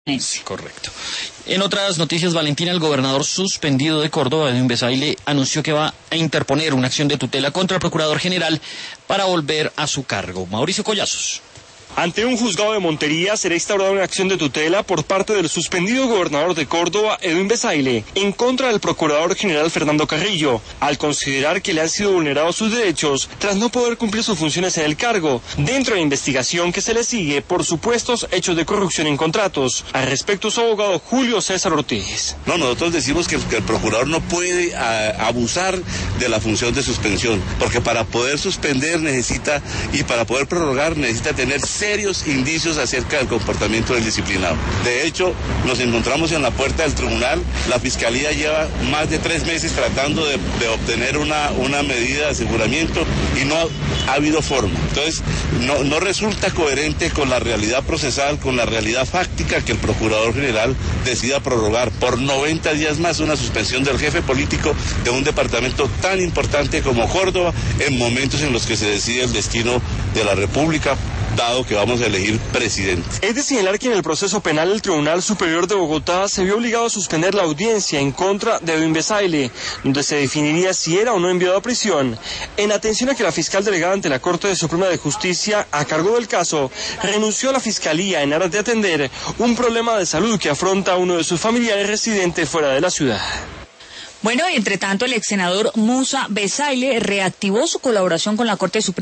Sí, correcto. En otras noticias, Valentina, el gobernador suspendido de Córdoba, Edwin Besaile, anunció que va a interponer una acción de tutela contra el procurador general para volver a su cargo. Mauricio Collazos. Ante un juzgado de Montería será instaurada una acción de tutela por parte del suspendido gobernador de Córdoba, Edwin Besaile, en contra del procurador general Fernando Carrillo, al considerar que le han sido vulnerados sus derechos tras no poder cumplir sus funciones en el cargo, dentro de la investigación que se le sigue por supuestos hechos de corrupción en contratos. Al respecto, su abogado Julio César Ortiz. Nosotros decimos que el procurador no puede abusar de la función de suspensión, porque para poder suspender necesita, y para poder prorrogar necesita tener serios indicios acerca del comportamiento del disciplinado. De hecho, nos encontramos en la puerta del tribunal, la Fiscalía lleva más de 3 meses tratando de obtener una medida de aseguramiento y no ha habido forma. Entonces, no resulta coherente con la realidad procesal, con la realidad fáctica que el Procurador General decida prorrogar por 90 días más una suspensión del jefe político de un departamento tan importante como Córdoba en momentos en los que se decide el destino de la República, dado que vamos a elegir presidente. Es de señalar que en el proceso penal el Tribunal Superior de Bogotá se vio obligado a suspender la audiencia en contra de Edwin Besaile, donde se definiría si era o no enviado a prisión, en atención a que la fiscal delegada ante la Corte Suprema de Justicia, a cargo del caso, renunció a la Fiscalía en aras de atender un problema de salud que afronta uno de sus familiares residentes fuera de la ciudad. Bueno, y entre tanto el ex senador Musa Besaile reactivó su colaboración con la Corte Suprema